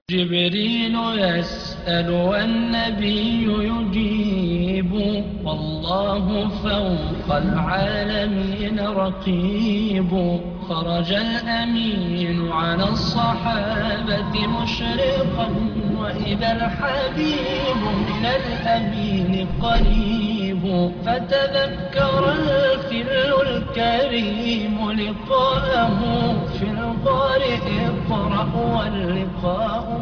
جبريل يسأل والنبي يجيب، والله فوق العالمين رقيب. خرج الأمين على الصحابة مشرقا، وإذا الحبيب من الأمين قريب. فتذكر الفر الكريم لقاءه في الغار، اقرأ واللقاء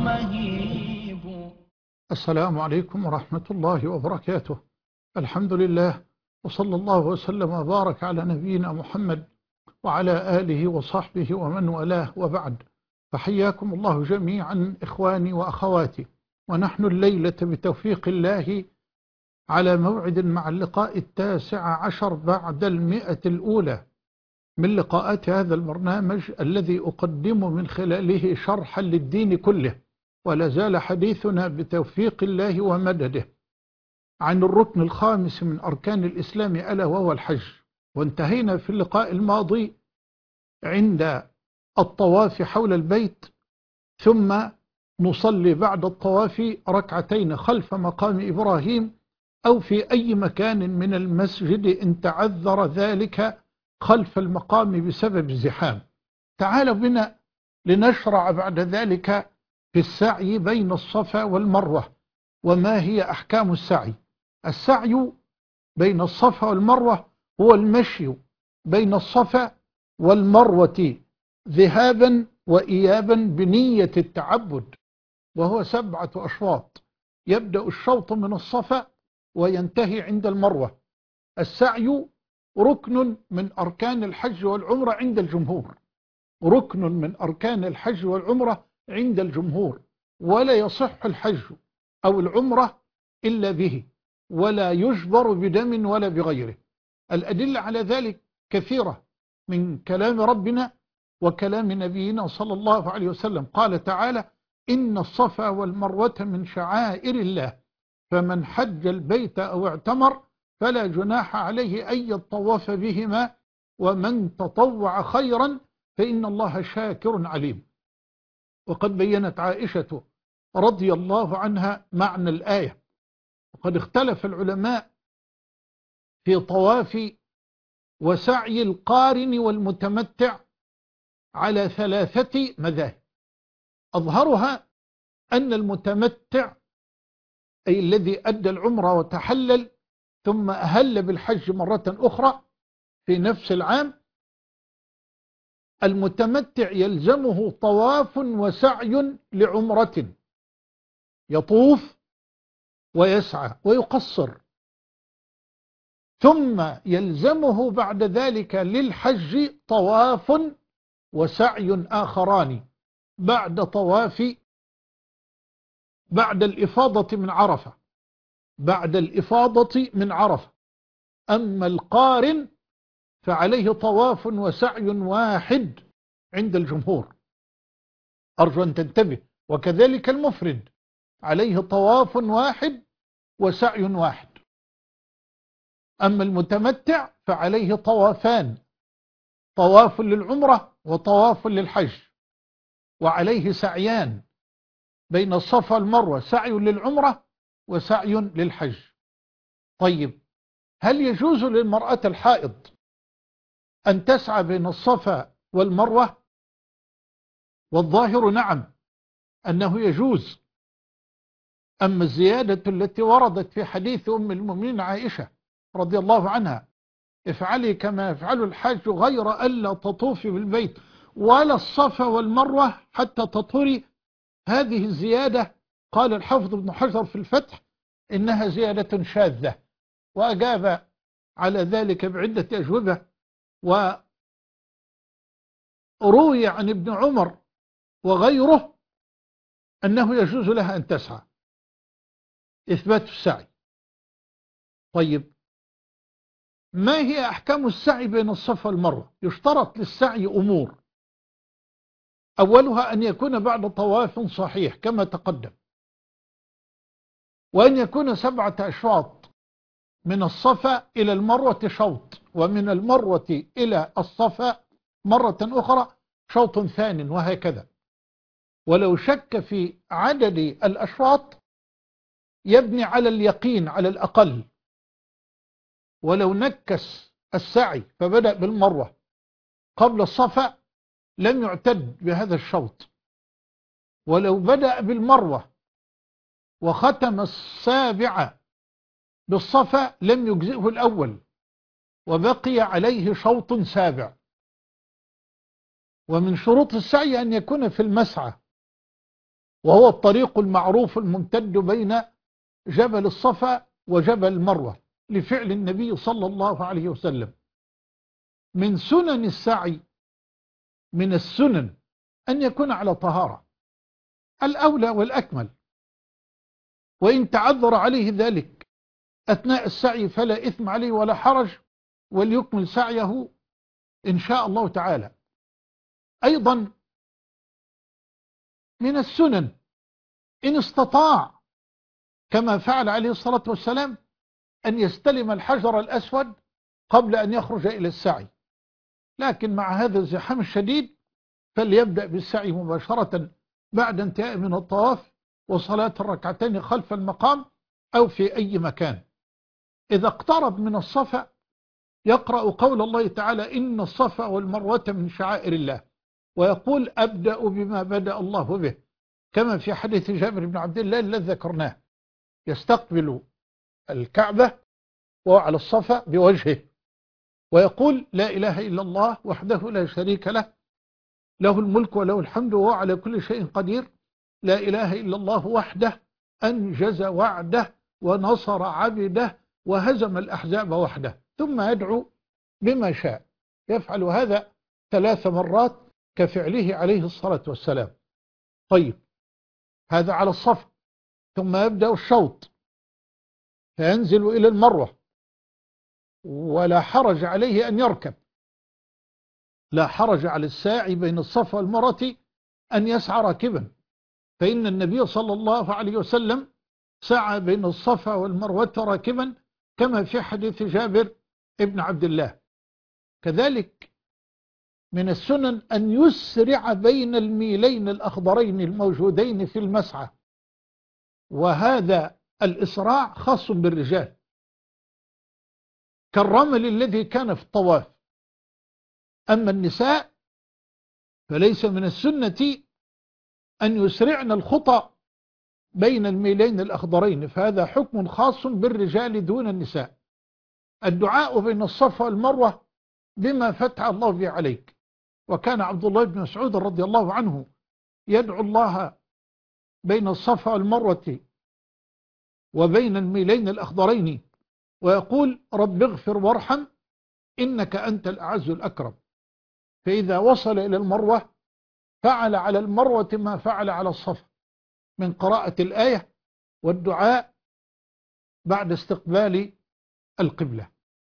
مهيب. السلام عليكم ورحمة الله وبركاته. الحمد لله، وصلى الله وسلم وبارك على نبينا محمد وعلى آله وصحبه ومن والاه، وبعد. فحياكم الله جميعا إخواني وأخواتي، ونحن الليلة بتوفيق الله على موعد مع اللقاء 19 بعد 100 الأولى من لقاءات هذا البرنامج الذي أقدم من خلاله شرحا للدين كله. ولا زال حديثنا بتوفيق الله ومدده عن الركن الخامس من أركان الإسلام، ألا وهو الحج. وانتهينا في اللقاء الماضي عند الطواف حول البيت، ثم نصلي بعد الطواف ركعتين خلف مقام إبراهيم أو في أي مكان من المسجد إن تعذر ذلك خلف المقام بسبب الزحام. تعالوا بنا لنشرع بعد ذلك في السعي بين الصفا والمروة. وما هي أحكام السعي؟ السعي بين الصفا والمروة هو المشي بين الصفا والمروة ذهابا وإيابا بنية التعبد، وهو 7 أشواط، يبدأ الشوط من الصفا وينتهي عند المروة. السعي ركن من أركان الحج والعمرة عند الجمهور، ركن من أركان الحج والعمرة عند الجمهور، ولا يصح الحج أو العمرة إلا به، ولا يجبر بدم ولا بغيره. الأدلة على ذلك كثيرة من كلام ربنا وكلام نبينا صلى الله عليه وسلم. قال تعالى: إن الصفا والمروة من شعائر الله، فمن حج البيت أو اعتمر فلا جناح عليه أن يطوف بهما، ومن تطوع خيرا فإن الله شاكر عليم. وقد بيّنت عائشة رضي الله عنها معنى الآية. وقد اختلف العلماء في طواف وسعي القارن والمتمتع على 3 مذاهب. أظهرها أن المتمتع أي الذي أدى العمرة وتحلل ثم أهل بالحج مرة أخرى في نفس العام، المتمتع يلزمه طواف وسعي لعمرة، يطوف ويسعى ويقصر، ثم يلزمه بعد ذلك للحج طواف وسعي آخران بعد الإفاضة من عرفة، بعد الإفاضة من عرفة. أما القارن فعليه طواف وسعي واحد عند الجمهور، أرجو أن تنتبه. وكذلك المفرد عليه طواف واحد وسعي واحد. أما المتمتع فعليه طوافان، طواف للعمرة وطواف للحج، وعليه سعيان بين الصفا والمروة، سعي للعمرة وسعي للحج. طيب، هل يجوز للمرأة الحائض أن تسعى بين الصفا والمروة؟ والظاهر نعم، أنه يجوز. أما الزيادة التي وردت في حديث أم المؤمنين عائشة رضي الله عنها: افعلي كما يفعل الحاج غير ألا تطوفي بالبيت ولا الصفا والمروة حتى تطهري، هذه الزيادة قال الحافظ ابن حجر في الفتح إنها زيادة شاذة، وأجاب على ذلك بعدة أجوبة. وروي عن ابن عمر وغيره أنه يجوز لها أن تسعى، إثبات السعي. طيب، ما هي أحكام السعي بين الصفا والمروة؟ يشترط للسعي أمور، أولها أن يكون بعد طواف صحيح كما تقدم، وأن يكون 7 أشواط، من الصفا إلى المروة شوط، ومن المروة إلى الصفا مرة أخرى شوط ثان، وهكذا. ولو شك في عدد الأشواط يبني على اليقين على الأقل. ولو نكس السعي فبدأ بالمروة قبل الصفا لم يعتد بهذا الشوط. ولو بدأ بالمروة وختم السابعة بالصفا لم يجزئه الأول وبقي عليه شوط سابع. ومن شروط السعي أن يكون في المسعى، وهو الطريق المعروف الممتد بين جبل الصفا وجبل المروة لفعل النبي صلى الله عليه وسلم. من سنن السعي، من السنن أن يكون على طهارة، الأولى والأكمل. وإن تعذر عليه ذلك أثناء السعي فلا إثم عليه ولا حرج، وليكمل سعيه إن شاء الله تعالى. أيضا من السنن إن استطاع كما فعل عليه الصلاة والسلام أن يستلم الحجر الأسود قبل أن يخرج إلى السعي، لكن مع هذا الزحام الشديد فليبدأ بالسعي مباشرة بعد انتهاء من الطواف وصلاة الركعتين خلف المقام أو في أي مكان. إذا اقترب من الصفا يقرأ قول الله تعالى: إن الصفا والمروة من شعائر الله، ويقول: أبدأ بما بدأ الله به، كما في حديث جابر بن عبد الله الذي ذكرناه، يستقبل الكعبة وهو على الصفا بوجهه ويقول: لا إله إلا الله وحده لا شريك له، له الملك وله الحمد وهو على كل شيء قدير، لا إله إلا الله وحده أنجز وعده ونصر عبده وهزم الأحزاب وحده. ثم يدعو بما شاء، يفعل هذا 3 مرات كفعله عليه الصلاة والسلام. طيب، هذا على الصفا. ثم يبدأ الشوط فينزل إلى المروة، ولا حرج عليه أن يركب، لا حرج على الساعي بين الصفا والمروة أن يسعى راكبا، فإن النبي صلى الله عليه وسلم سعى بين الصفا والمروة راكبا كما في حديث جابر ابن عبد الله. كذلك من السنن أن يسرع بين الميلين الأخضرين الموجودين في المسعى، وهذا الإسراع خاص بالرجال كالرمل الذي كان في الطواف. أما النساء فليس من السنة أن يسرعن الخطى بين الميلين الأخضرين، فهذا حكم خاص بالرجال دون النساء. الدعاء بين الصفا والمروة بما فتح الله به عليك، وكان عبد الله بن مسعود رضي الله عنه يدعو الله بين الصفا والمروة وبين الميلين الأخضرين ويقول: رب اغفر وارحم إنك أنت الأعز الأكرم. فإذا وصل إلى المروة فعل على المروة ما فعل على الصفا من قراءة الآية والدعاء بعد استقبال القبلة.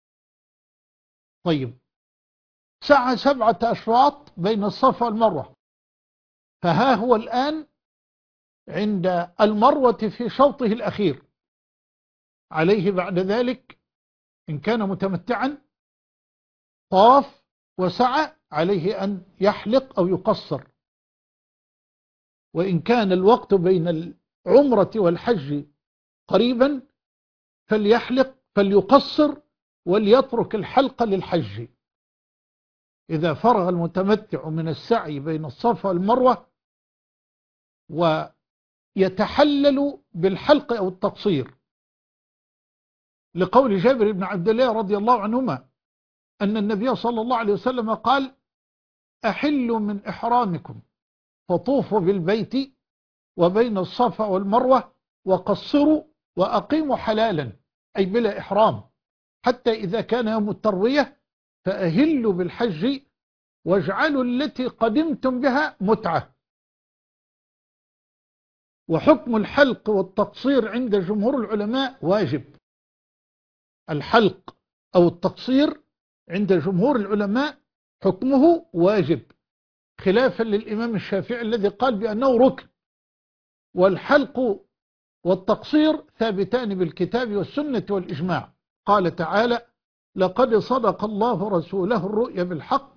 طيب، سعى 7 أشواط بين الصفا والمروة، فها هو الآن عند المروة في شوطه الأخير. عليه بعد ذلك إن كان متمتعا طاف وسعى عليه أن يحلق أو يقصر، وإن كان الوقت بين العمرة والحج قريبا فليحلق فليقصر وليترك الحلق للحج. إذا فرغ المتمتع من السعي بين الصفا والمروة ويتحلل بالحلق أو التقصير، لقول جابر بن عبد الله رضي الله عنهما أن النبي صلى الله عليه وسلم قال: أحلوا من إحرامكم فطوفوا بالبيت وبين الصفا والمروة وقصروا وأقيموا حلالا، أي بلا إحرام، حتى إذا كان يوم التروية فأهلوا بالحج واجعلوا التي قدمتم بها متعة. وحكم الحلق والتقصير عند جمهور العلماء واجب. الحلق أو التقصير عند جمهور العلماء حكمه واجب، خلافا للإمام الشافعي الذي قال بأنه ركن. والحلق والتقصير ثابتان بالكتاب والسنة والإجماع. قال تعالى: لقد صدق الله رسوله الرؤيا بالحق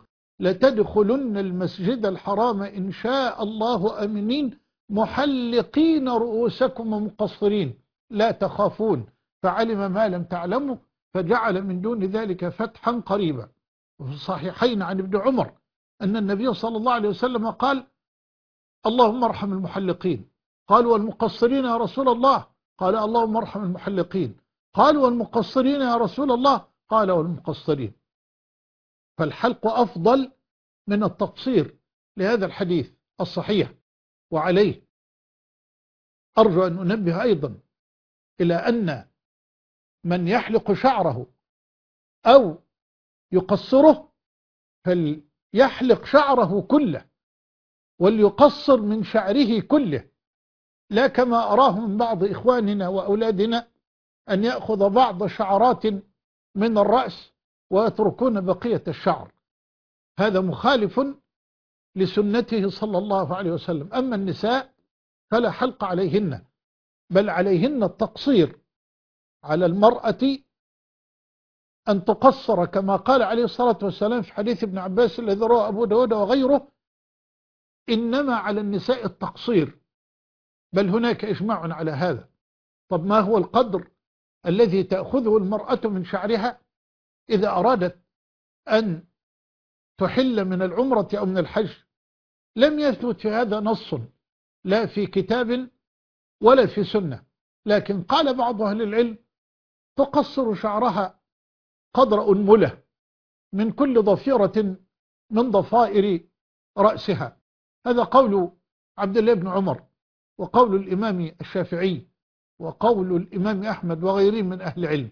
لتدخلن المسجد الحرام إن شاء الله آمنين محلقين رؤوسكم ومقصرين لا تخافون فعلم ما لم تعلموا فجعل من دون ذلك فتحا قريبا. وفي الصحيحين عن ابن عمر أن النبي صلى الله عليه وسلم قال: اللهم ارحم المحلقين. قالوا: والمقصرين يا رسول الله؟ قال: اللهم ارحم المحلقين. قالوا: والمقصرين يا رسول الله؟ قال: والمقصرين. فالحلق أفضل من التقصير لهذا الحديث الصحيح. وعليه أرجو أن أنبه أيضا إلى أن من يحلق شعره أو يقصره فليحلق شعره كله وليقصر من شعره كله، لا كما أراه من بعض إخواننا وأولادنا أن يأخذ بعض شعرات من الرأس ويتركون بقية الشعر. هذا مخالف لسنته صلى الله عليه وسلم. أما النساء فلا حلق عليهن، بل عليهن التقصير. على المرأة أن تقصر كما قال عليه الصلاة والسلام في حديث ابن عباس الذي رواه أبو داود وغيره: إنما على النساء التقصير، بل هناك إجماع على هذا. طب ما هو القدر الذي تأخذه المرأة من شعرها إذا أرادت أن تحل من العمرة أو من الحج؟ لم يثبت في هذا نص لا في كتاب ولا في سنة، لكن قال بعض أهل العلم: تقصر شعرها قدر أنملة من كل ضفيرة من ضفائر رأسها. هذا قول عبد الله بن عمر، وقول الإمام الشافعي، وقول الإمام أحمد وغيرهم من أهل العلم.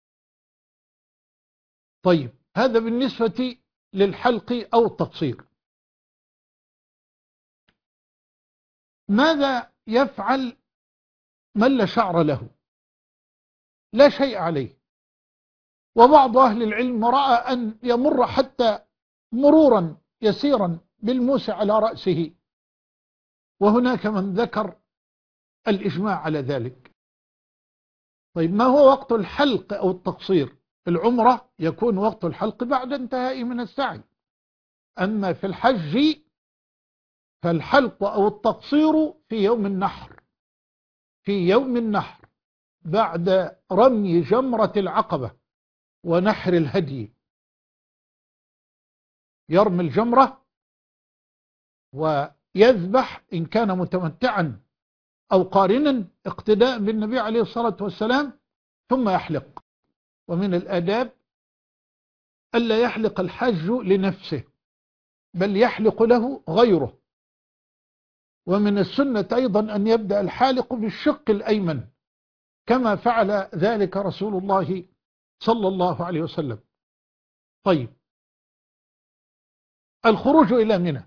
طيب، هذا بالنسبة للحلق أو التقصير. ماذا يفعل من لا شعر له؟ لا شيء عليه. وبعض أهل العلم رأى أن يمر حتى مرورا يسيرا بالموس على رأسه، وهناك من ذكر الإجماع على ذلك. طيب، ما هو وقت الحلق أو التقصير؟ العمرة يكون وقت الحلق بعد انتهاء من السعي. أما في الحج فالحلق أو التقصير في يوم النحر، في يوم النحر بعد رمي جمرة العقبة ونحر الهدي. يرمي الجمرة ويذبح إن كان متمتعا أو قارنا اقتداء بالنبي عليه الصلاة والسلام، ثم يحلق. ومن الآداب ألا يحلق الحاج لنفسه، بل يحلق له غيره. ومن السنة أيضا أن يبدأ الحالق بالشق الأيمن كما فعل ذلك رسول الله صلى الله عليه وسلم. طيب، الخروج إلى منى.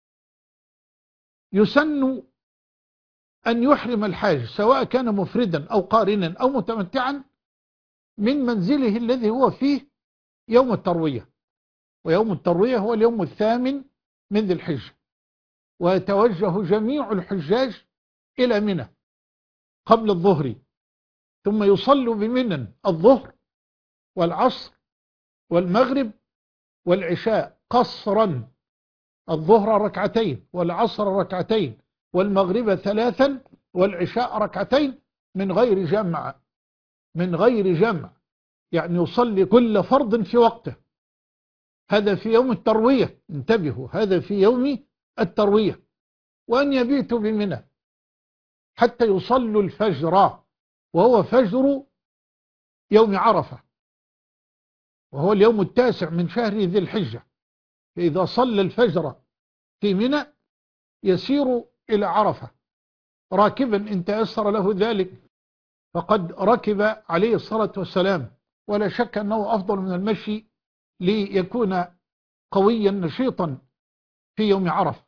يسن أن يحرم الحاج سواء كان مفردا أو قارنا أو متمتعا من منزله الذي هو فيه يوم التروية. ويوم التروية هو اليوم 8 من ذي الحجة. ويتوجه جميع الحجاج إلى منى قبل الظهر، ثم يصلوا بمنى الظهر والعصر والمغرب والعشاء قصرا: الظهر ركعتين، والعصر ركعتين، والمغرب 3، والعشاء ركعتين، من غير جمع. من غير جمع، يعني يصلي كل فرض في وقته. هذا في يوم التروية، انتبهوا، هذا في يوم التروية. وأن يبيتوا بمنى حتى يصلوا الفجر، وهو فجر يوم عرفة، وهو اليوم 9 من شهر ذي الحجة. فإذا صلى الفجر في منى يسير إلى عرفة راكبا إن تيسر له ذلك، فقد ركب عليه الصلاة والسلام، ولا شك أنه أفضل من المشي ليكون قويا نشيطا في يوم عرفة.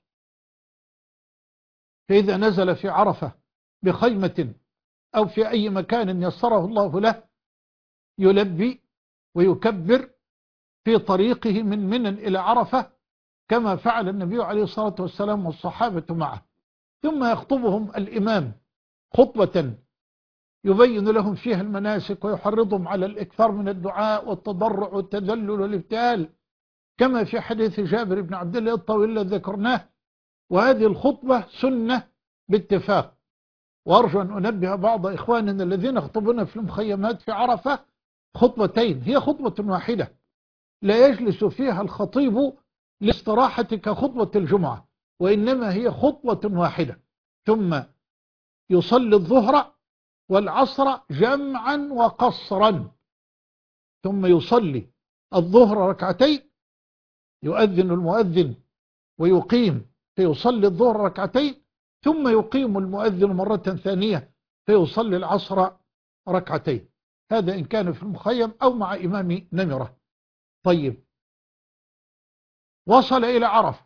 فإذا نزل في عرفة بخيمة أو في أي مكان يسره الله له يلبي ويكبر في طريقه من منى إلى عرفة كما فعل النبي عليه الصلاة والسلام والصحابة معه. ثم يخطبهم الإمام خطبة يبين لهم فيها المناسك، ويحرضهم على الإكثار من الدعاء والتضرع والتذلل والابتهال كما في حديث جابر بن عبد الله الطويل الذي ذكرناه. وهذه الخطبة سنة باتفاق. وأرجو أن أنبه بعض إخواننا الذين يخطبون في المخيمات في عرفة خطبتين، هي خطبة واحدة لا يجلس فيها الخطيب لاستراحة كخطبة الجمعة، وإنما هي خطبة واحدة، ثم يصلي الظهر والعصر جمعا وقصرا، ثم يصلي الظهر ركعتين، يؤذن المؤذن ويقيم فيصلي الظهر ركعتين، ثم يقيم المؤذن مرة ثانية فيصلي العصر ركعتين. هذا إن كان في المخيم أو مع إمام نمرة. طيب، وصل إلى عرفة.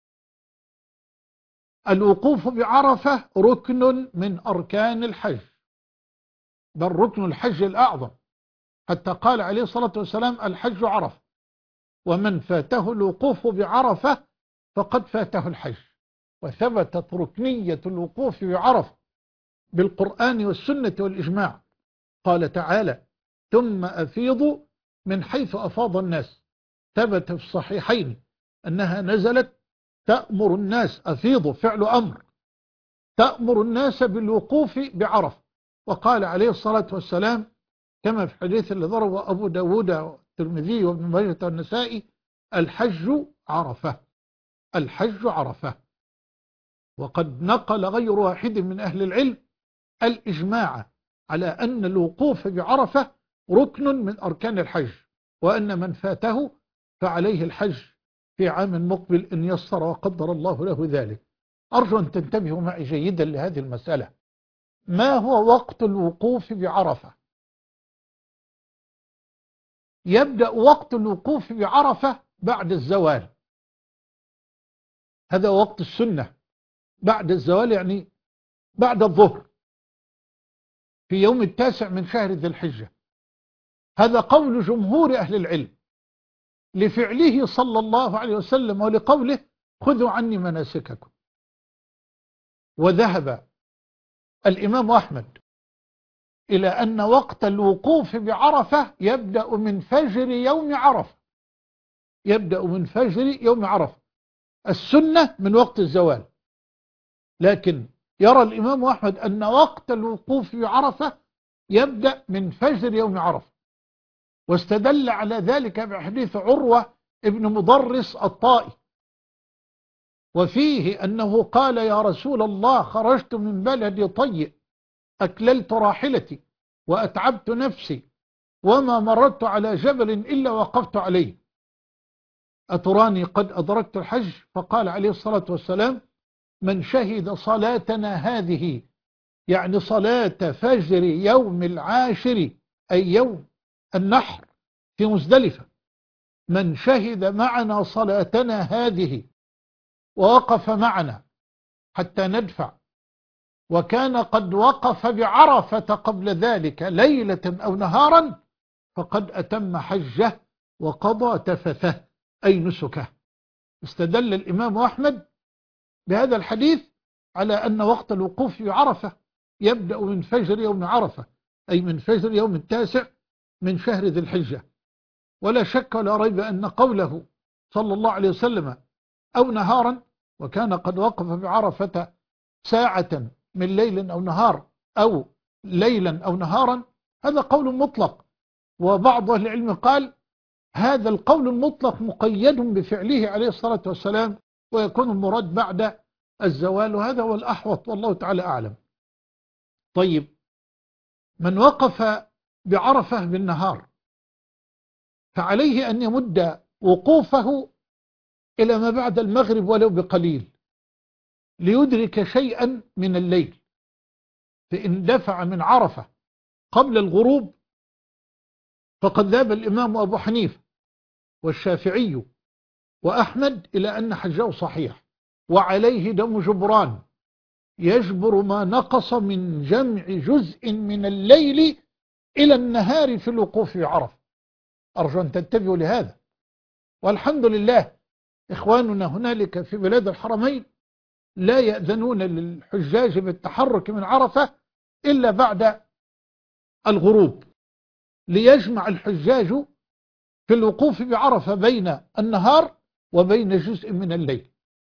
الوقوف بعرفة ركن من أركان الحج، بل ركن الحج الأعظم، حتى قال عليه الصلاة والسلام: الحج عرفة، ومن فاته الوقوف بعرفة فقد فاته الحج. وثبتت ركنية الوقوف بعرفة بالقرآن والسنة والإجماع. قال تعالى: ثم أفيضوا من حيث أفاض الناس. ثبت في الصحيحين أنها نزلت تأمر الناس، أفيضوا فعل أمر، تأمر الناس بالوقوف بعرفة. وقال عليه الصلاة والسلام كما في الحديث اللي ضربه أبو داود والترمذي وابن ماجه والنسائي: الحج عرفة، الحج عرفة. وقد نقل غير واحد من أهل العلم الإجماع على أن الوقوف بعرفة ركن من أركان الحج، وأن من فاته فعليه الحج في عام مقبل إن يسر وقدر الله له ذلك. أرجو أن تنتبهوا معي جيدا لهذه المسألة. ما هو وقت الوقوف بعرفة؟ يبدأ وقت الوقوف بعرفة بعد الزوال، هذا وقت السنة. بعد الزوال يعني بعد الظهر في يوم 9 من شهر ذي الحجة. هذا قول جمهور أهل العلم لفعله صلى الله عليه وسلم ولقوله: خذوا عني مناسككم. وذهب الإمام أحمد إلى أن وقت الوقوف بعرفة يبدأ من فجر يوم عرفة، يبدأ من فجر يوم عرفة. السنة من وقت الزوال، لكن يرى الإمام أحمد أن وقت الوقوف بعرفة يبدأ من فجر يوم عرفة. واستدل على ذلك بحديث عروة ابن مضرس الطائي، وفيه أنه قال: يا رسول الله، خرجت من بلدي طيء، أكللت راحلتي وأتعبت نفسي، وما مررت على جبل إلا وقفت عليه، أتراني قد أدركت الحج؟ فقال عليه الصلاة والسلام: من شهد صلاتنا هذه، يعني صلاة فجر يوم العاشر أي يوم النحر في مزدلفة، من شهد معنا صلاتنا هذه ووقف معنا حتى ندفع، وكان قد وقف بعرفة قبل ذلك ليلة أو نهارا، فقد أتم حجه وقضى تفثه أي نسكه. استدل الإمام أحمد بهذا الحديث على أن وقت الوقوف بعرفة يبدأ من فجر يوم عرفة، أي من فجر يوم 9 من شهر ذي الحجة. ولا شك ولا ريب أن قوله صلى الله عليه وسلم: أو نهارا، وكان قد وقف بعرفة ساعة من ليل أو نهار، أو ليلا أو نهارا، هذا قول مطلق. وبعض أهل العلم قال هذا القول المطلق مقيد بفعله عليه الصلاة والسلام، ويكون المراد بعد الزوال، وهذا هو الأحوط والله تعالى أعلم. طيب، من وقف بعرفة بالنهار فعليه أن يمد وقوفه إلى ما بعد المغرب ولو بقليل ليدرك شيئا من الليل، فإن دفع من عرفة قبل الغروب فقد ذهب الإمام أبو حنيفة والشافعي وأحمد إلى أن حجه صحيح، وعليه دم جبران يجبر ما نقص من جمع جزء من الليل إلى النهار في الوقوف بعرفة. أرجو أن تنتبهوا لهذا. والحمد لله إخواننا هنالك في بلاد الحرمين لا يأذنون للحجاج بالتحرك من عرفة إلا بعد الغروب، ليجمع الحجاج في الوقوف بعرفة بين النهار وبين جزء من الليل.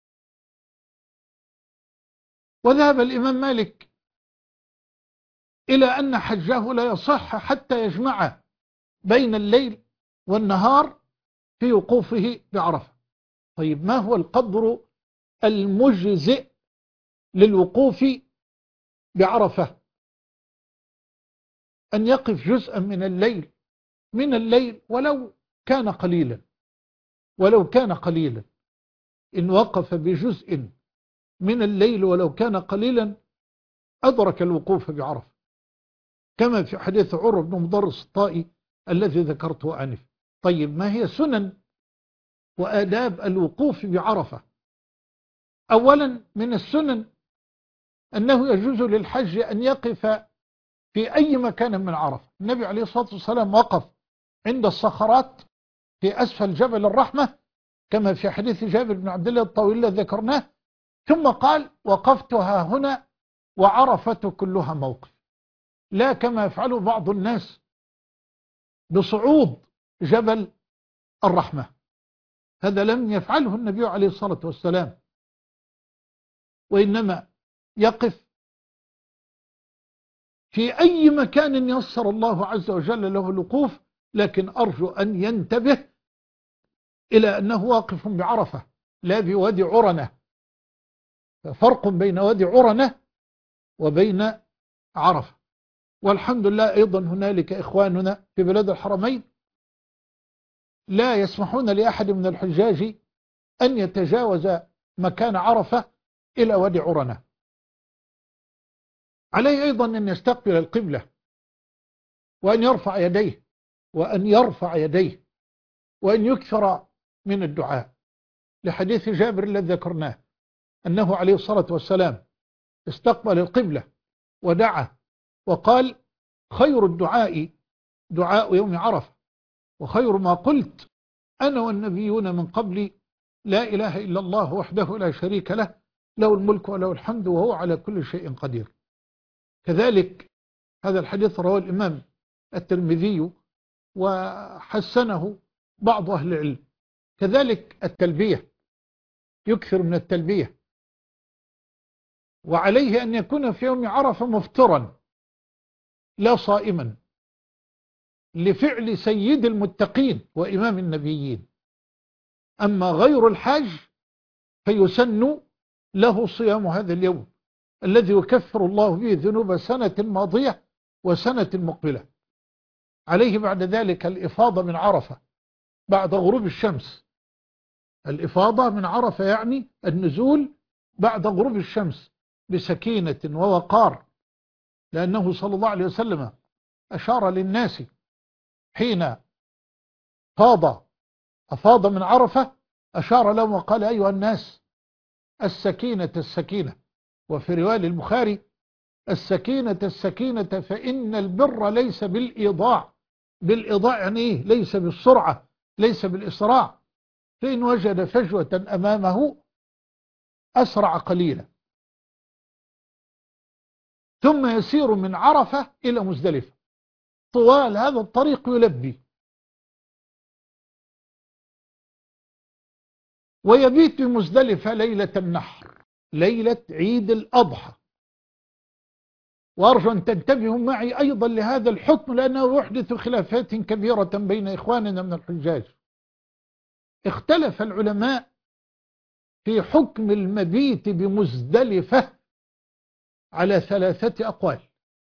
وذهب الإمام مالك إلى أن حجه لا يصح حتى يجمع بين الليل والنهار في وقوفه بعرفة. طيب ما هو القدر المجزئ للوقوف بعرفة؟ أن يقف جزءا من الليل ولو كان قليلا، إن وقف بجزء من الليل ولو كان قليلا أدرك الوقوف بعرفة، كما في حديث عروة بن مضرس الطائي الذي ذكرته آنفا. طيب ما هي سنن وآداب الوقوف بعرفة؟ أولا من السنن أنه يجوز للحج أن يقف في أي مكان من عرفة. النبي عليه الصلاة والسلام وقف عند الصخرات في أسفل جبل الرحمة كما في حديث جابر بن عبد الله الطويل الذي ذكرناه، ثم قال وقفتها هنا وعرفة كلها موقف، لا كما يفعل بعض الناس بصعود جبل الرحمة، هذا لم يفعله النبي عليه الصلاة والسلام، وإنما يقف في أي مكان يسر الله عز وجل له الوقوف، لكن أرجو أن ينتبه إلى أنه واقف بعرفة لا بوادي عرنة، فرق بين وادي عرنة وبين عرفة. والحمد لله أيضا هنالك إخواننا في بلاد الحرمين لا يسمحون لأحد من الحجاج أن يتجاوز مكان عرفة إلى وادي عرنة. عليه أيضا أن يستقبل القبلة وأن يرفع يديه وأن يكثر من الدعاء، لحديث جابر الذي ذكرناه أنه عليه الصلاة والسلام استقبل القبلة ودعا وقال خير الدعاء دعاء يوم عرفة، وخير ما قلت أنا والنبيون من قبلي لا إله إلا الله وحده لا شريك له، له الملك وله الحمد وهو على كل شيء قدير. كذلك هذا الحديث رواه الإمام الترمذي وحسنه بعض أهل العلم. كذلك التلبية، يكثر من التلبية، وعليه أن يكون في يوم عرفة مفطرا لا صائما لفعل سيد المتقين وإمام النبيين. أما غير الحاج فيسن له صيام هذا اليوم الذي يكفر الله به ذنوب سنة ماضية وسنة مقبلة. عليه بعد ذلك الإفاضة من عرفة بعد غروب الشمس. الإفاضة من عرفة يعني النزول بعد غروب الشمس بسكينة ووقار، لأنه صلى الله عليه وسلم أشار للناس حين أفاض من عرفة، أشار لهم وقال أيها الناس السكينة السكينة، وفي رواية البخاري السكينة فإن البر ليس بالإيضاع يعني إيه؟ ليس بالسرعة، ليس بالإسراع، فإن وجد فجوة أمامه أسرع قليلا، ثم يسير من عرفة إلى مزدلفة طوال هذا الطريق يلبي، ويبيت بمزدلفة ليلة النحر، ليلة عيد الأضحى. وأرجو أن تنتبهوا معي أيضا لهذا الحكم لأنه يحدث خلافات كبيرة بين إخواننا من الحجاج. اختلف العلماء في حكم المبيت بمزدلفة على 3 أقوال.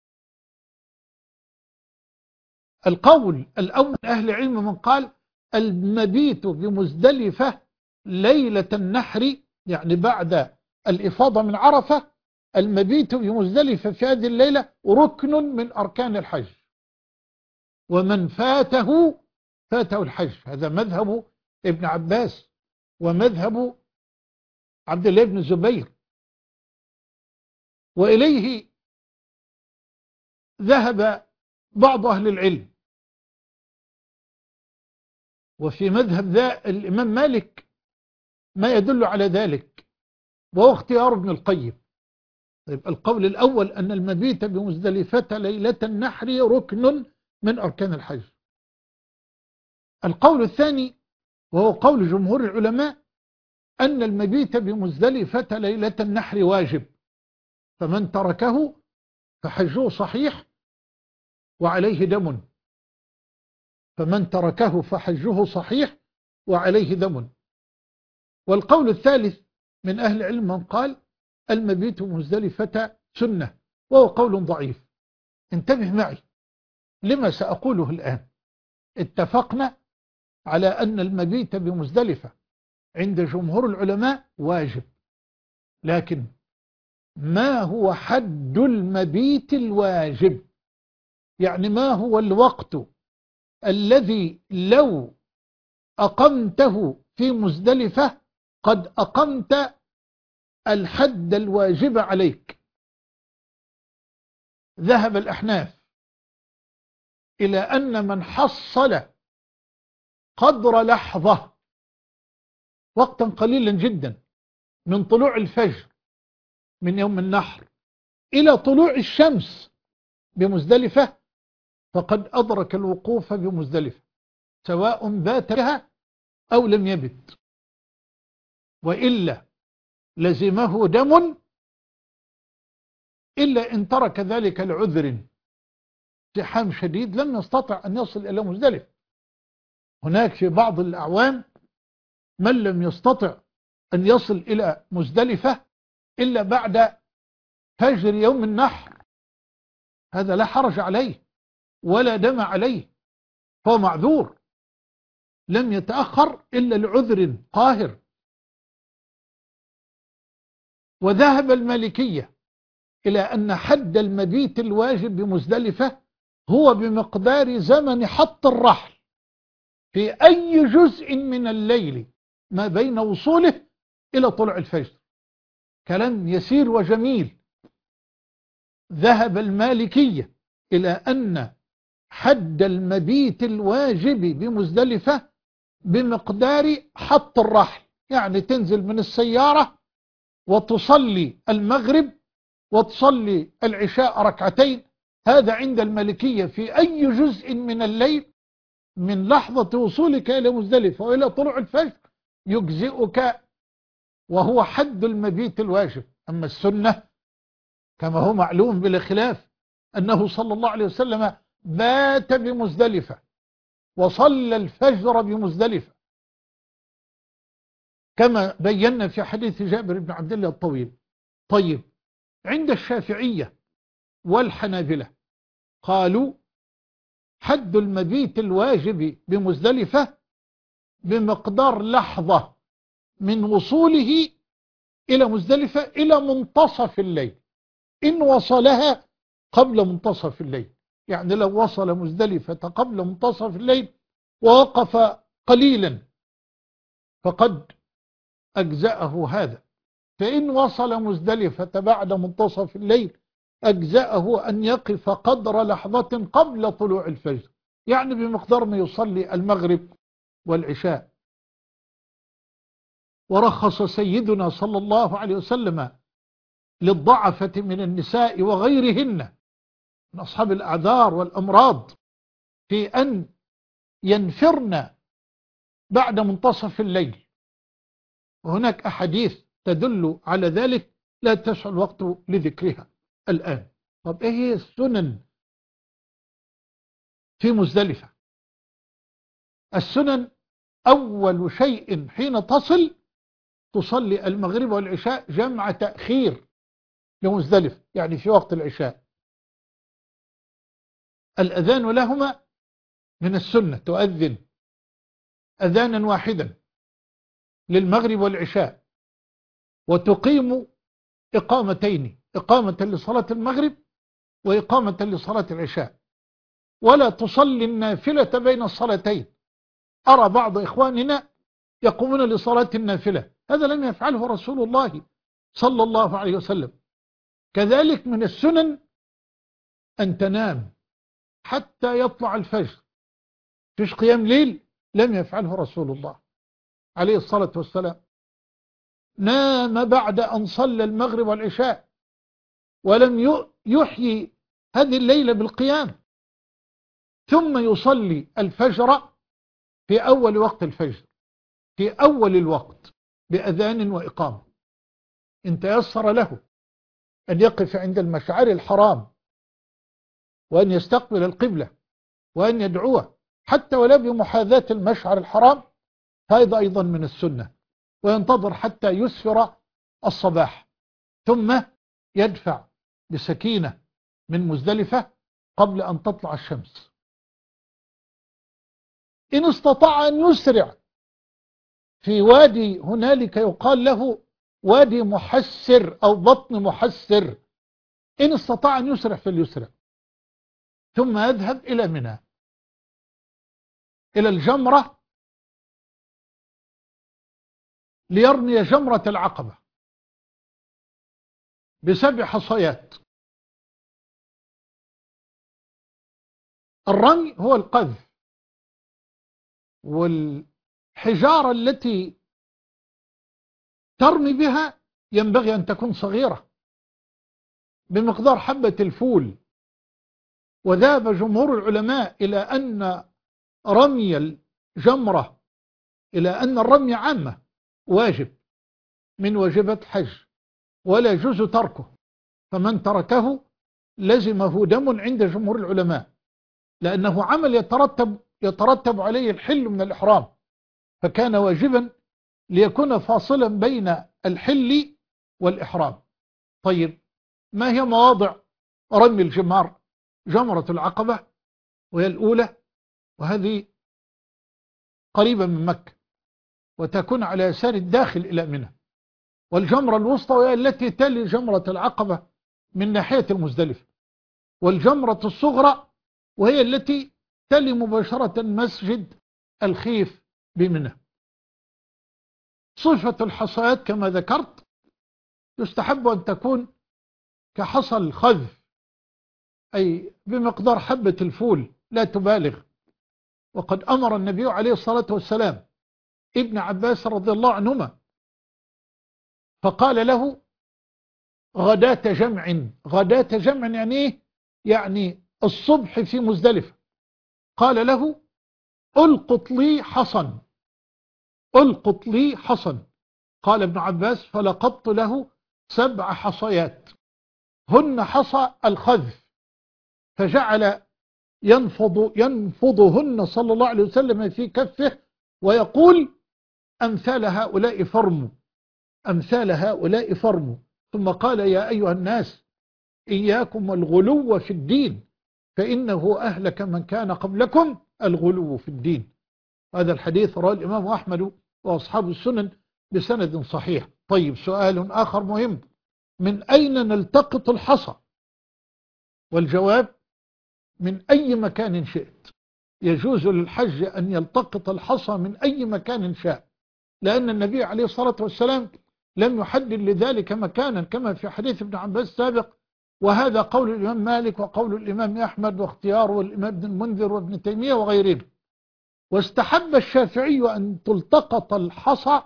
القول الأول أهل العلم من قال المبيت بمزدلفة ليلة النحر، يعني بعد الإفاضة من عرفة، المبيت بمزدلفة في هذه الليلة ركن من أركان الحج، ومن فاته الحج. هذا مذهب ابن عباس ومذهب عبد الله بن الزبير، وإليه ذهب بعض أهل العلم. وفي مذهب الإمام مالك ما يدل على ذلك، وهو اختيار ابن القيم. طيب القول الأول أن المبيت بمزدلفة ليلة النحر ركن من أركان الحج. القول الثاني وهو قول جمهور العلماء أن المبيت بمزدلفة ليلة النحر واجب، فمن تركه فحجه صحيح وعليه دم، فمن تركه فحجه صحيح وعليه دم. والقول الثالث من أهل العلم من قال المبيت بمزدلفة سنة، وهو قول ضعيف. انتبه معي لما سأقوله الآن. اتفقنا على أن المبيت بمزدلفة عند جمهور العلماء واجب، لكن ما هو حد المبيت الواجب؟ يعني ما هو الوقت الذي لو أقمته في مزدلفة قد أقمت الحد الواجب عليك؟ ذهب الأحناف إلى أن من حصل قدر لحظة وقتا قليلا جدا من طلوع الفجر من يوم النحر إلى طلوع الشمس بمزدلفة فقد أدرك الوقوف بمزدلفة، سواء بات بها أو لم يبت، وإلا لزمه دم إلا إن ترك ذلك لعذر زحام شديد لم يستطع أن يصل إلى مزدلفة. هناك في بعض الأعوام من لم يستطع أن يصل إلى مزدلفة إلا بعد فجر يوم النحر، هذا لا حرج عليه ولا دم عليه، فهو معذور، لم يتأخر إلا لعذر قاهر. وذهب المالكية إلى أن حد المبيت الواجب بمزدلفة هو بمقدار زمن حط الرحل في أي جزء من الليل ما بين وصوله إلى طلوع الفجر. كلام يسير وجميل. ذهب المالكية إلى أن حد المبيت الواجب بمزدلفة بمقدار حط الرحل، يعني تنزل من السيارة وتصلي المغرب وتصلي العشاء ركعتين، هذا عند المالكية في أي جزء من الليل من لحظة وصولك إلى مزدلفة وإلى طلوع الفجر يجزئك، وهو حد المبيت الواجب. أما السنة كما هو معلوم بلا خلاف أنه صلى الله عليه وسلم بات بمزدلفة وصلى الفجر بمزدلفة، كما بينا في حديث جابر بن عبد الله الطويل. طيب، عند الشافعية والحنابلة قالوا حد المبيت الواجب بمزدلفة بمقدار لحظة من وصوله إلى مزدلفة إلى منتصف الليل، إن وصلها قبل منتصف الليل. يعني لو وصل مزدلفة قبل منتصف الليل ووقف قليلا فقد أجزأه هذا، فإن وصل مزدلفة بعد منتصف الليل أجزأه أن يقف قدر لحظة قبل طلوع الفجر، يعني بمقدار ما يصلي المغرب والعشاء. ورخص سيدنا صلى الله عليه وسلم للضعفة من النساء وغيرهن من أصحاب الأعذار والأمراض في أن ينفرن بعد منتصف الليل، وهناك أحاديث تدل على ذلك لا تسع الوقت لذكرها الآن. طب إيه هي السنن في مزدلفة؟ السنن أول شيء حين تصلي المغرب والعشاء جمع تأخير لمزدلفة، يعني في وقت العشاء الأذان لهما من السنة، تؤذن أذانا واحدا للمغرب والعشاء وتقيم إقامتين، إقامة لصلاة المغرب وإقامة لصلاة العشاء، ولا تصلي النافلة بين الصلاتين. أرى بعض إخواننا يقومون لصلاة النافلة، هذا لم يفعله رسول الله صلى الله عليه وسلم. كذلك من السنن أن تنام حتى يطلع الفجر، فيش قيام ليل لم يفعله رسول الله عليه الصلاة والسلام. نام بعد أن صلى المغرب والعشاء ولم يحيي هذه الليلة بالقيام، ثم يصلي الفجر في أول وقت الفجر، في أول الوقت بأذان وإقامة، إن تيسر له أن يقف عند المشعر الحرام وأن يستقبل القبلة وأن يدعوه حتى ولو بمحاذاة المشعر الحرام، هذا أيضا من السنة، وينتظر حتى يسفر الصباح ثم يدفع بسكينة من مزدلفة قبل أن تطلع الشمس. إن استطاع أن يسرع في وادي هنالك يقال له وادي محسر أو بطن محسر، إن استطاع أن يسرع فليسرع، ثم يذهب إلى منى إلى الجمرة ليرمي جمرة العقبة ب7 حصيات. الرمي هو القذف، والحجارة التي ترمي بها ينبغي أن تكون صغيرة بمقدار حبة الفول. وذهب جمهور العلماء إلى أن رمي الجمرة، إلى أن الرمي عامة واجب من واجبات الحج ولا يجوز تركه، فمن تركه لزمه دم عند جمهور العلماء، لأنه عمل يترتب عليه الحل من الإحرام، فكان واجبا ليكون فاصلا بين الحل والإحرام. طيب، ما هي مواضع رمي الجمار؟ جمرة العقبة وهي الأولى، وهذه قريبة من مكة وتكون على يسار الداخل إلى منى، والجمرة الوسطى وهي التي تلي جمرة العقبة من ناحية المزدلفة، والجمرة الصغرى وهي التي تلي مباشرة مسجد الخيف بمنى. صفة الحصيات كما ذكرت يستحب أن تكون كحصى الخذف، أي بمقدار حبة الفول، لا تبالغ. وقد أمر النبي عليه الصلاة والسلام ابن عباس رضي الله عنهما فقال له غداة جمع. غداة جمع يعني إيه؟ يعني الصبح في مزدلفة. قال له ألقط لي حصن، ألقط لي حصن. قال ابن عباس فلقطت له 7 حصيات هن حصى الخذف، فجعل ينفضهن صلى الله عليه وسلم في كفه ويقول أمثال هؤلاء فرموا، أمثال هؤلاء فرموا. ثم قال يا أيها الناس إياكم والغلو في الدين فإنه أهلك من كان قبلكم الغلو في الدين. هذا الحديث رواه الإمام أحمد وأصحاب السنن بسند صحيح. طيب، سؤال آخر مهم: من أين نلتقط الحصى؟ والجواب من أي مكان شئت. يجوز للحج أن يلتقط الحصى من أي مكان شاء، لأن النبي عليه الصلاة والسلام لم يحدد لذلك مكانا كما في حديث ابن عباس السابق، وهذا قول الإمام مالك وقول الإمام أحمد واختياره الإمام ابن المنذر وابن تيمية وغيرهم. واستحب الشافعي أن تلتقط الحصى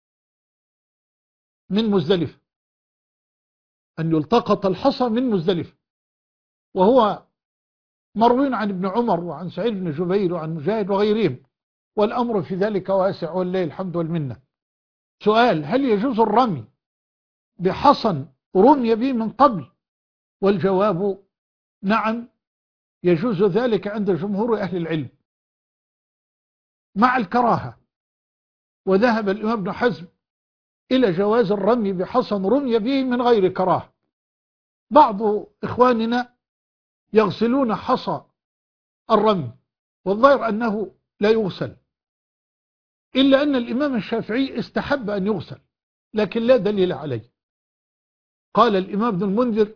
من مزدلفة، أن يلتقط الحصى من مزدلفة، وهو مروي عن ابن عمر وعن سعيد بن جبير وعن مجاهد وغيرهم، والأمر في ذلك واسع ولله الحمد والمنة. سؤال: هل يجوز الرمي بحصى رمي به من قبل؟ والجواب نعم، يجوز ذلك عند جمهور أهل العلم مع الكراهة. وذهب الإمام ابن حزم إلى جواز الرمي بحصى رمي به من غير كراهة. بعض إخواننا يغسلون حصى الرمي، والظاهر أنه لا يغسل، إلا أن الإمام الشافعي استحب أن يغسل، لكن لا دليل عليه. قال الإمام ابن المنذر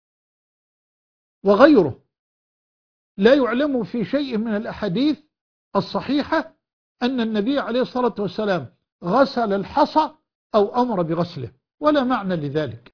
وغيره: لا يعلم في شيء من الأحاديث الصحيحة أن النبي عليه الصلاة والسلام غسل الحصى أو أمر بغسله، ولا معنى لذلك.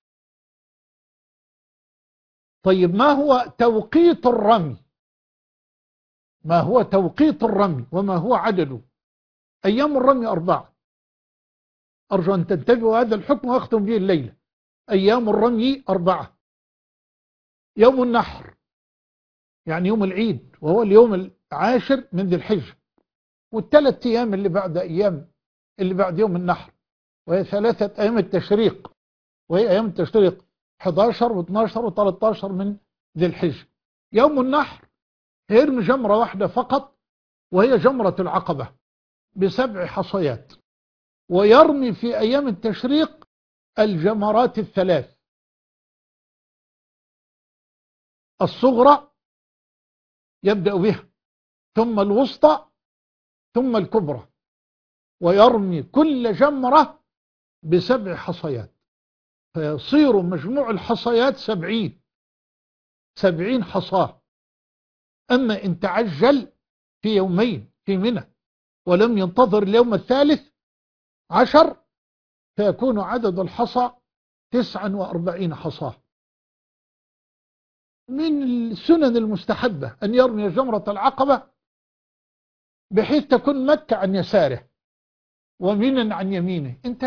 طيب، ما هو توقيت الرمي؟ ما هو توقيت الرمي وما هو عدده؟ أيام الرمي 4. أرجو أن تنتبهوا هذا الحكم وأختم به الليلة. أيام الرمي 4: يوم النحر يعني يوم العيد، وهو اليوم 10 من ذي الحجة، والثلاث أيام اللي بعد يوم النحر، وهي 3 أيام التشريق، وهي أيام التشريق 11 و12 و13 من ذي الحجة. يوم النحر هيرمي جمرة واحدة فقط، وهي جمرة العقبة ب7 حصيات، ويرمي في أيام التشريق الجمرات الثلاث: الصغرى يبدأ بها، ثم الوسطى، ثم الكبرى، ويرمي كل جمرة ب7 حصيات، فيصير مجموع الحصيات 70 حصاة. أما إن تعجل في يومين في منى ولم ينتظر اليوم الثالث 10، فيكون عدد الحصى 49 حصاة. من السنن المستحبة أن يرمي جمرة العقبة بحيث تكون مكة عن يساره ومنى عن يمينه، إن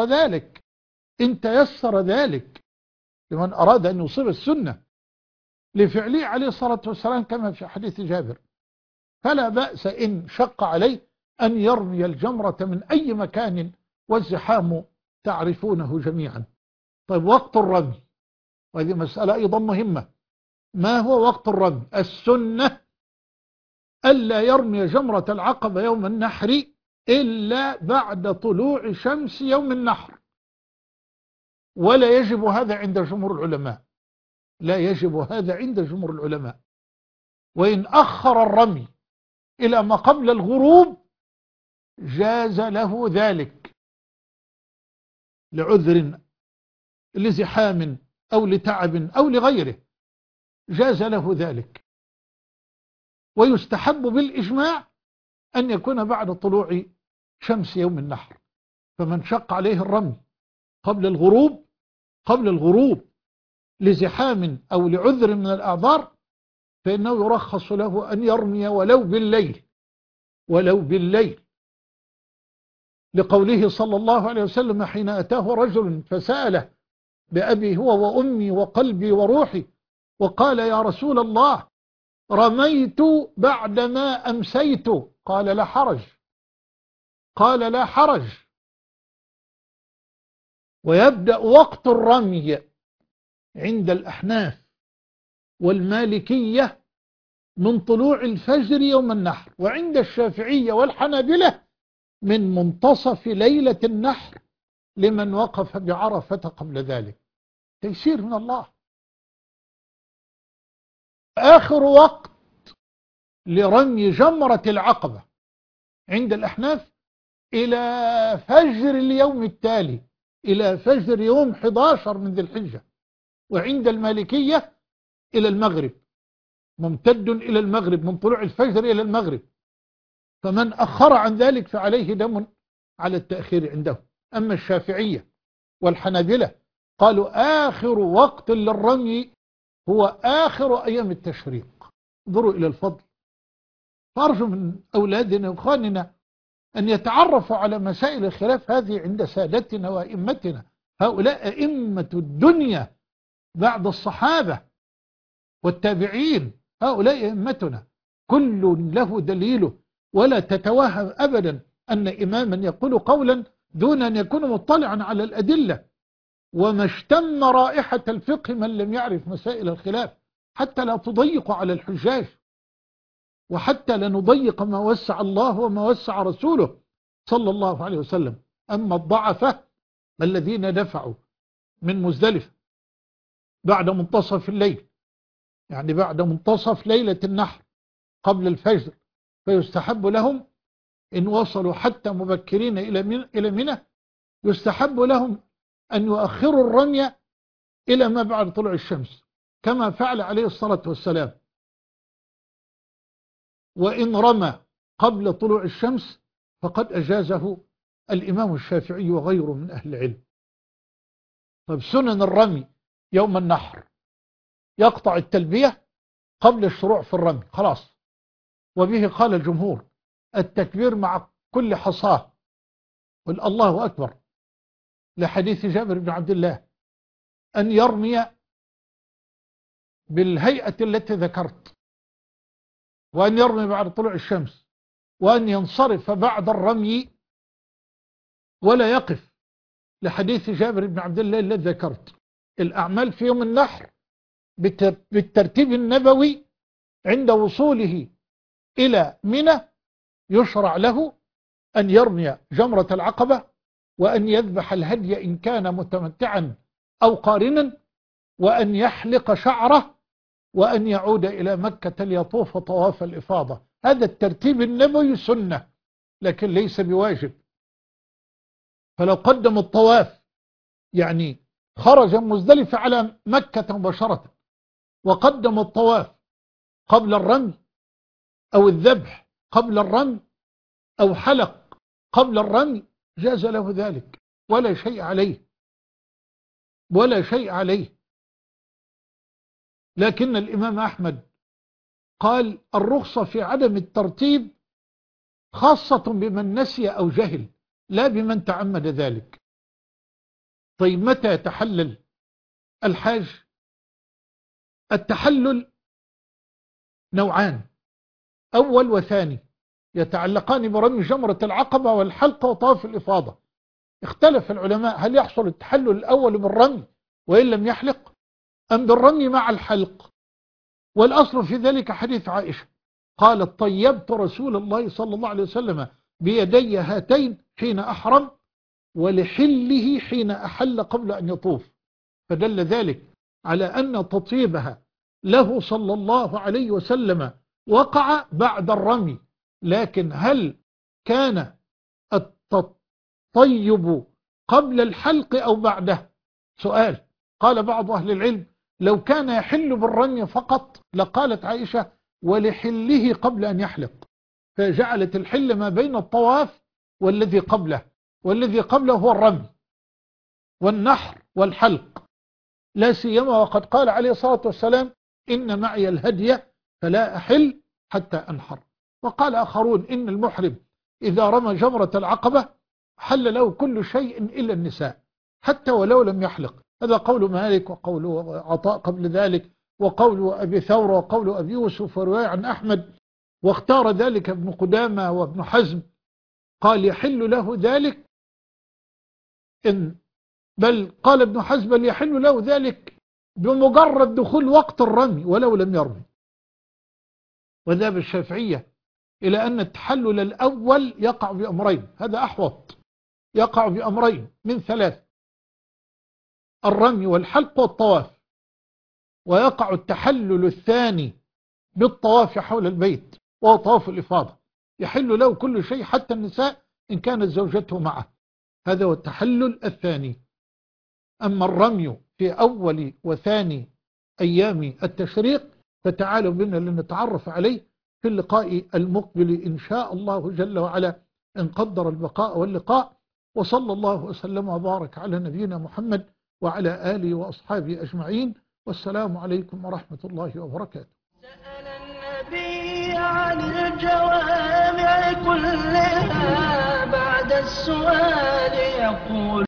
تيسر ذلك لمن أراد أن يصيب السنة لفعله عليه الصلاة والسلام كما في حديث جابر، فلا بأس إن شق عليه أن يرمي الجمرة من أي مكان، والزحام تعرفونه جميعا. طيب وقت الرمي، وهذه مسألة أيضا مهمة. ما هو وقت الرمي؟ السنة ألا يرمي جمرة العقبة يوم النحر إلا بعد طلوع شمس يوم النحر، ولا يجب هذا عند جمهور العلماء، لا يجب هذا عند جمهور العلماء. وإن أخر الرمي إلى ما قبل الغروب جاز له ذلك لعذر، لزحام أو لتعب أو لغيره، جاز له ذلك. ويستحب بالإجماع أن يكون بعد طلوع شمس يوم النحر، فمن شق عليه الرمي قبل الغروب لزحام أو لعذر من الأعذار فإنه يرخص له أن يرمي ولو بالليل، لقوله صلى الله عليه وسلم حين أتاه رجل فسأله بأبي هو وأمي وقلبي وروحي وقال يا رسول الله رميت بعدما أمسيت، قال لا حرج. ويبدأ وقت الرمي عند الأحناف والمالكية من طلوع الفجر يوم النحر، وعند الشافعية والحنابلة من منتصف ليلة النحر لمن وقف بعرفة قبل ذلك، تيسير من الله. آخر وقت لرمي جمرة العقبة عند الأحناف إلى فجر اليوم التالي، إلى فجر يوم 11 من ذي الحجة، وعند المالكية إلى المغرب، ممتد إلى المغرب من طلوع الفجر إلى المغرب، فمن أخر عن ذلك فعليه دم على التأخير عنده. أما الشافعية والحنابلة قالوا آخر وقت للرمي هو آخر أيام التشريق. انظروا إلى الفضل. فأرجو من أولادنا وإخواننا أن يتعرفوا على مسائل الخلاف هذه عند سادتنا وأئمتنا، هؤلاء أئمة الدنيا بعد الصحابة والتابعين، هؤلاء أئمتنا كل له دليله، ولا تتوهم أبدا أن إماما يقول قولا دون أن يكون مطلعا على الأدلة. وما اشتم رائحة الفقه من لم يعرف مسائل الخلاف، حتى لا تضيق على الحجاج، وحتى لا نضيق ما وسع الله وما وسع رسوله صلى الله عليه وسلم. أما الضعفة الذين دفعوا من مزدلفة بعد منتصف الليل، يعني بعد منتصف ليلة النحر قبل الفجر، فيستحب لهم إن وصلوا حتى مبكرين إلى منى يستحب لهم أن يؤخروا الرمي إلى ما بعد طلوع الشمس كما فعل عليه الصلاة والسلام. وإن رمى قبل طلوع الشمس فقد أجازه الإمام الشافعي وغيره من أهل العلم. طيب سنن الرمي يوم النحر: يقطع التلبية قبل الشروع في الرمي خلاص، وبه قال الجمهور التكبير مع كل حصاه والله أكبر، لحديث جابر بن عبد الله، أن يرمي بالهيئة التي ذكرت، وأن يرمي بعد طلوع الشمس، وأن ينصرف بعد الرمي ولا يقف، لحديث جابر بن عبد الله الذي ذكرت. الأعمال في يوم النحر بالترتيب النبوي عند وصوله إلى منى يشرع له أن يرمي جمرة العقبة، وأن يذبح الهدي إن كان متمتعا أو قارنا، وأن يحلق شعره، وأن يعود إلى مكة ليطوف طواف الإفاضة. هذا الترتيب النبوي سنة لكن ليس بواجب. فلو قدم الطواف يعني خرج مزدلفة على مكة مباشرة وقدم الطواف قبل الرمي أو الذبح قبل الرمي أو حلق قبل الرمي جاز له ذلك ولا شيء عليه، ولا شيء عليه. لكن الإمام أحمد قال الرخصة في عدم الترتيب خاصة بمن نسي أو جهل، لا بمن تعمد ذلك. طيب متى يتحلل الحاج؟ التحلل نوعان، أول وثاني، يتعلقان برمي جمرة العقبة والحلق وطواف الإفاضة. اختلف العلماء هل يحصل التحلل الأول بالرمي وإن لم يحلق، أم بالرمي مع الحلق؟ والأصل في ذلك حديث عائشة قالت طيبت رسول الله صلى الله عليه وسلم بيدي هاتين حين أحرم ولحله حين أحل قبل أن يطوف، فدل ذلك على أن تطيبها له صلى الله عليه وسلم وقع بعد الرمي. لكن هل كان التطيب قبل الحلق أو بعده؟ سؤال. قال بعض أهل العلم لو كان يحل بالرمي فقط لقالت عائشة ولحله قبل أن يحلق، فجعلت الحل ما بين الطواف والذي قبله، والذي قبله هو الرمي والنحر والحلق، لا سيما وقد قال عليه الصلاة والسلام إن معي الهدي فلا أحل حتى أنحر. وقال آخرون إن المحرم إذا رمى جمرة العقبة حل له كل شيء إلا النساء حتى ولو لم يحلق. هذا قول مالك وقول عطاء قبل ذلك وقول أبي ثور وقول أبي يوسف ورواية عن أحمد، واختار ذلك ابن قدامة وابن حزم، قال يحل له ذلك بل قال ابن حزم بل يحل له ذلك بمجرد دخول وقت الرمي ولو لم يرمي. وذهب الشافعية إلى أن التحلل الأول يقع بأمرين، هذا أحوط، يقع بأمرين من ثلاث: الرمي والحلق والطواف. ويقع التحلل الثاني بالطواف حول البيت وهو طواف الإفاضة، يحل له كل شيء حتى النساء إن كانت زوجته معه، هذا هو التحلل الثاني. أما الرمي في أول وثاني أيام التشريق فتعالوا بنا لنتعرف عليه في اللقاء المقبل إن شاء الله جل وعلا إن قدر البقاء واللقاء. وصلى الله وسلم وبارك على نبينا محمد وعلى آله وأصحابه أجمعين، والسلام عليكم ورحمة الله وبركاته. سأل النبي عن الجوامع كلها بعد السؤال يقول